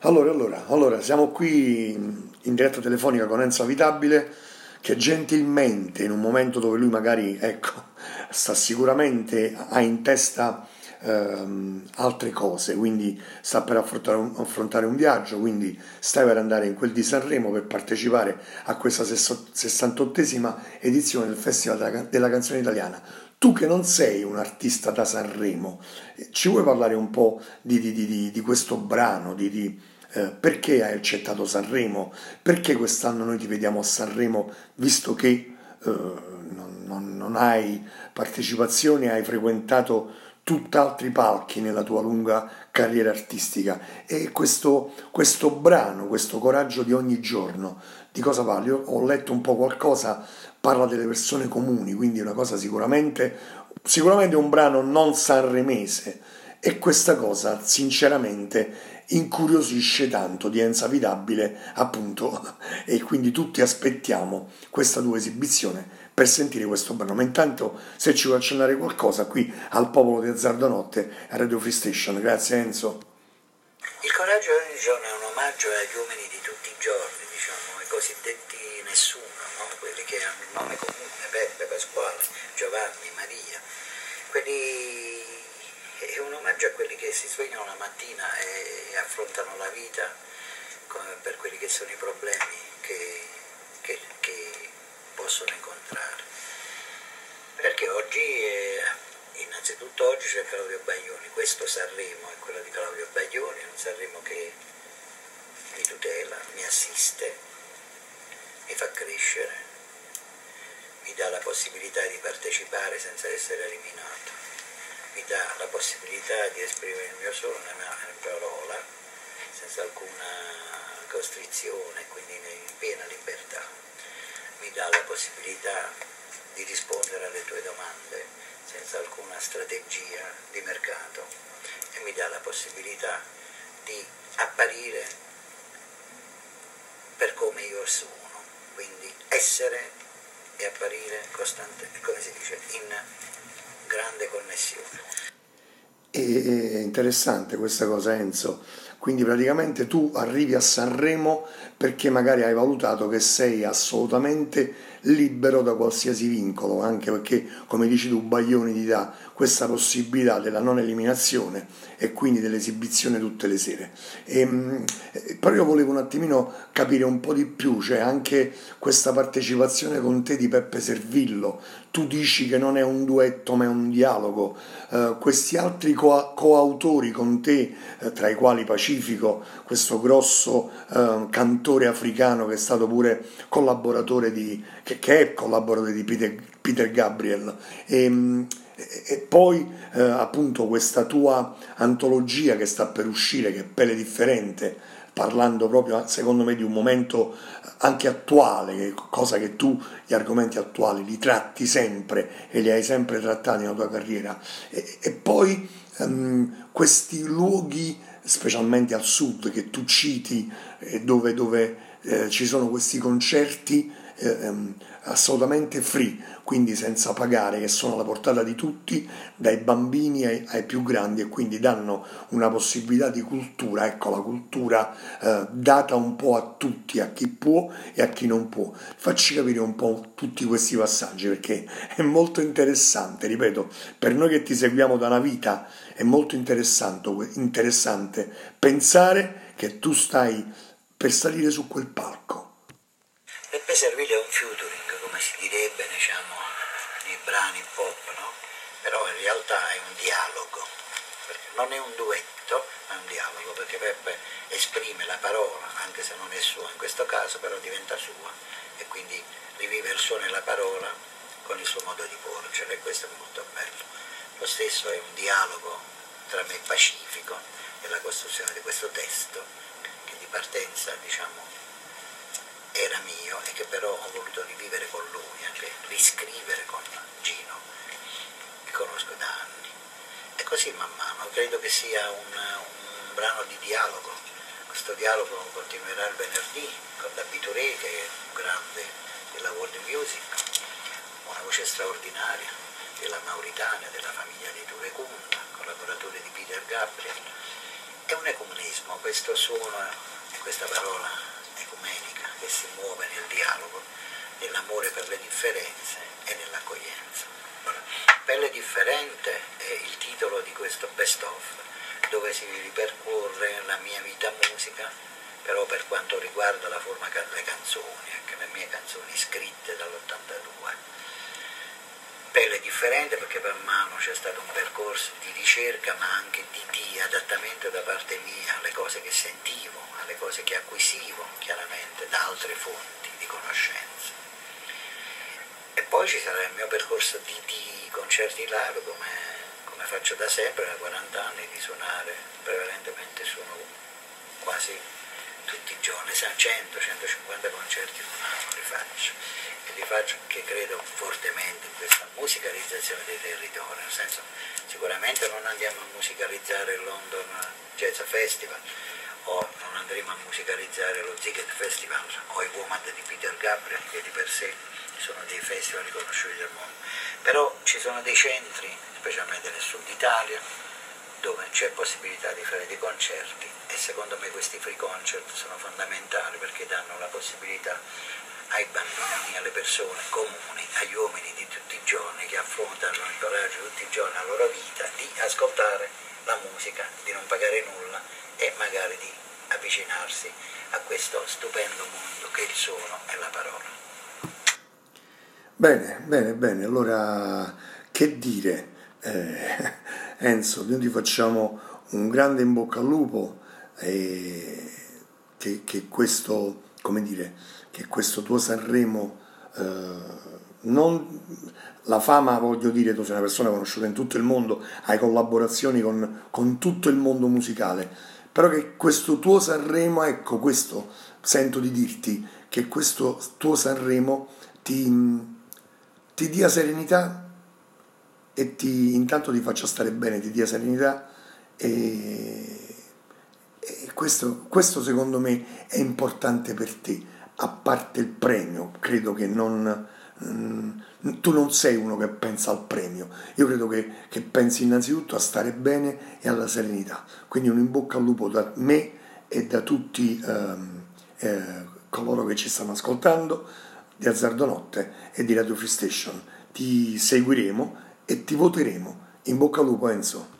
Allora, siamo qui in diretta telefonica con Enzo Avitabile che gentilmente, in un momento dove lui magari, ecco, ha in testa altre cose, quindi sta per affrontare un viaggio, quindi sta per andare in quel di Sanremo per partecipare a questa 68esima edizione del Festival della Canzone Italiana. Tu che non sei un artista da Sanremo, ci vuoi parlare un po' di questo brano, perché hai accettato Sanremo, perché quest'anno noi ti vediamo a Sanremo, visto che non hai partecipazioni, hai frequentato tutt'altri palchi nella tua lunga carriera artistica e questo brano, questo coraggio di ogni giorno, di cosa parli? Io ho letto un po' qualcosa, parla delle persone comuni, quindi è una cosa sicuramente un brano non sanremese e questa cosa sinceramente incuriosisce tanto di Enzo Avitabile, appunto, e quindi tutti aspettiamo questa tua esibizione per sentire questo brano. Ma intanto, se ci vuoi accennare qualcosa qui al popolo di Azzardo Notte a Radio Free Station. Grazie Enzo. Il coraggio di ogni giorno è un omaggio agli uomini di tutti i giorni, diciamo, ai cosiddetti nessuno, no? Quelli che hanno il nome comune, Peppe, Pasquale, Giovanni, Maria. È un omaggio a quelli che si svegliano la mattina e affrontano la vita per quelli che sono i problemi che possono incontrare. Perché innanzitutto oggi c'è Claudio Baglioni, questo Sanremo è quello di Claudio Baglioni, è un Sanremo che mi tutela, mi assiste, mi fa crescere, mi dà la possibilità di partecipare senza essere eliminato, mi dà la possibilità di esprimere il mio sogno nella parola, senza alcuna costrizione, quindi in piena libertà, mi dà la possibilità di rispondere alle tue domande senza alcuna strategia di mercato e mi dà la possibilità di apparire per come io sono, quindi essere e apparire costante, come si dice, in grande connessione. È interessante questa cosa Enzo, quindi praticamente tu arrivi a Sanremo perché magari hai valutato che sei assolutamente libero da qualsiasi vincolo, anche perché come dici tu Baglioni ti dà questa possibilità della non eliminazione e quindi dell'esibizione tutte le sere. Però io volevo un attimino capire un po' di più, cioè anche questa partecipazione con te di Peppe Servillo, tu dici che non è un duetto ma è un dialogo, questi altri coautori con te, tra i quali Pacifico, questo grosso cantore africano che è stato pure che è collaboratore di Peter Gabriel, e poi appunto questa tua antologia che sta per uscire, che è Pelle Differente, parlando proprio secondo me di un momento anche attuale, cosa che tu gli argomenti attuali li tratti sempre e li hai sempre trattati nella tua carriera, e poi questi luoghi specialmente al sud che tu citi, dove ci sono questi concerti assolutamente free, quindi senza pagare, che sono alla portata di tutti, dai bambini ai più grandi, e quindi danno una possibilità di cultura, ecco, la cultura data un po' a tutti, a chi può e a chi non può. Facci capire un po' tutti questi passaggi, perché è molto interessante, ripeto, per noi che ti seguiamo da una vita è molto interessante pensare che tu stai per salire su quel palco. Peppe Servillo è un featuring, come si direbbe, diciamo, nei brani pop, no? Però in realtà è un dialogo, perché non è un duetto, ma è un dialogo, perché Peppe esprime la parola, anche se non è sua in questo caso, però diventa sua, e quindi rivive il suono e la parola con il suo modo di porgere, e questo è molto bello. Lo stesso è un dialogo tra me e Pacifico e la costruzione di questo testo, che di partenza, diciamo, era mio e che però ho voluto rivivere con lui, anche riscrivere con Gino, che conosco da anni. E così man mano, credo che sia un brano di dialogo. Questo dialogo continuerà il venerdì con David Touré, che è un grande della world music, una voce straordinaria della Mauritania, della famiglia di Touré Kunda, collaboratore di Peter Gabriel, È un ecumenismo, questo suono e questa parola ecumenica che si muove nel dialogo dell'amore per le differenze e nell'accoglienza. Pelle differente è il titolo di questo best of, dove si ripercorre la mia vita musica, però per quanto riguarda la forma delle canzoni, anche le mie canzoni scritte dall'82. Pelle differente perché per mano c'è stato un percorso di ricerca, ma anche di adattamento da parte mia alle cose che sentivo, alle cose che acquisivo chiaramente da altre fonti di conoscenza. E poi ci sarà il mio percorso di concerti live, come faccio da sempre, da 40 anni, di suonare, prevalentemente suono quasi tutti i giorni, 100-150 concerti in un anno li faccio perché credo fortemente in questa musicalizzazione dei territori, nel senso, sicuramente non andiamo a musicalizzare il London Jazz Festival, o non andremo a musicalizzare lo Ziget Festival o i WOMAD di Peter Gabriel, che di per sé sono dei festival riconosciuti del mondo, però ci sono dei centri, specialmente nel sud Italia, dove c'è possibilità di fare dei concerti, e secondo me questi free concert sono fondamentali perché danno la possibilità ai bambini, alle persone comuni, agli uomini di tutti i giorni che affrontano il coraggio tutti i giorni alla loro vita, di ascoltare la musica, di non pagare nulla e magari di avvicinarsi a questo stupendo mondo che è il suono e la parola. Bene, allora che dire? Enzo, noi ti facciamo un grande in bocca al lupo, che questo, come dire, che questo tuo Sanremo, non la fama, voglio dire, tu sei una persona conosciuta in tutto il mondo, hai collaborazioni con tutto il mondo musicale, però che questo tuo Sanremo, ecco, questo sento di dirti, che questo tuo Sanremo ti dia serenità e intanto ti faccia stare bene, ti dia serenità e questo secondo me è importante per te, a parte il premio. Credo che tu non sei uno che pensa al premio, io credo che pensi innanzitutto a stare bene e alla serenità, quindi un in bocca al lupo da me e da tutti coloro che ci stanno ascoltando di Azzardo Notte e di Radio Free Station. Ti seguiremo e ti voteremo. In bocca al lupo, Enzo.